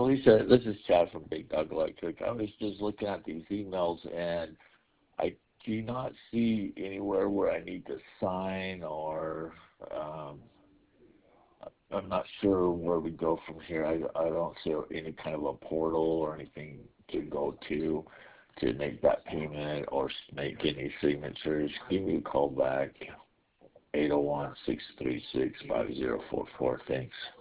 Lisa, this is Chad from Big Dog Electric. I was just looking at these emails, and I do not see anywhere where I need to sign, or um, I'm not sure where we go from here. I don't see any kind of a portal or anything to go to make that payment or make any signatures. Give me a call back, 801-636-5044. Thanks.